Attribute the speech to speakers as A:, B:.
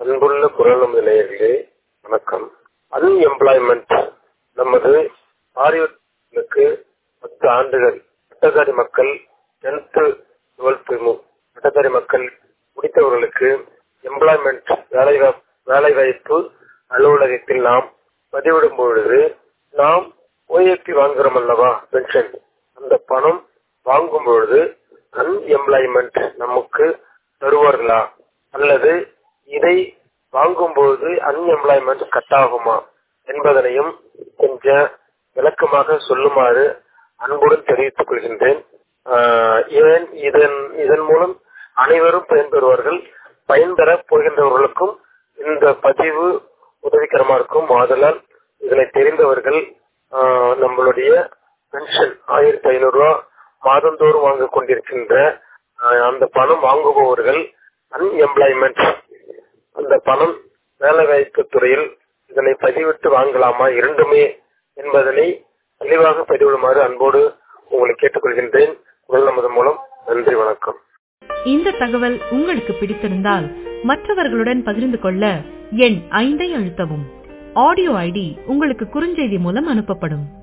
A: அன்புள்ள குரல் நமது நேயர்களே, வணக்கம். அன்எம்ப்ளாய்மெண்ட் நமது ஆரியர்களுக்கு 10 ஆண்டுகள் பட்டதாரி மக்கள் 10th 12th பட்டதாரி மக்கள் முடித்தவர்களுக்கு எம்ப்ளாய்மெண்ட் வேலைவாய்ப்பு அலுவலகத்தில் நாம் பதிவிடும் பொழுது நாம் ஓஏபி வாங்குறோம் அல்லவா, பென்ஷன், அந்த பணம் வாங்கும் பொழுது அன்எம்ப்ளாய்மெண்ட் நமக்கு தருவார்களா அல்லது இதை வாங்கும்போது அன்எம்ப்ளாய்மெண்ட் கட் ஆகுமா என்பதனையும் கொஞ்சம் விளக்கமாக சொல்லுமாறு அன்புடன் தெரிவித்துக் கொள்கின்றேன். ஏன் இதன் மூலம் அனைவரும் பயன்பெறுவார்கள். பயன்பெற போகின்றவர்களுக்கும் இந்த பதிவு உதவிகரமா இருக்கும். ஆதலால் இதனை தெரிந்தவர்கள் நம்மளுடைய பென்ஷன் 1500 ரூபாய் மாதந்தோறும் வாங்க கொண்டிருக்கின்ற அந்த பணம் வாங்குபவர்கள் அன்எம்ப்ளாய்மெண்ட் அந்த பணம் வேலைவாய்ப்பு துறையில் இதனை பதிவிட்டு வாங்கலாமா இரண்டுமே என்பதனை தெளிவாக பதிவிடுமாறு அன்போடு உங்களை கேட்டுக்கொள்கின்றேன். குரல் நமது மூலம். நன்றி, வணக்கம்.
B: இந்த தகவல் உங்களுக்கு பிடித்திருந்தால் மற்றவர்களுடன் பகிர்ந்து கொள்ள எண் 5 அழுத்தவும். ஆடியோ ஐடி உங்களுக்கு குறுஞ்செய்தி மூலம் அனுப்பப்படும்.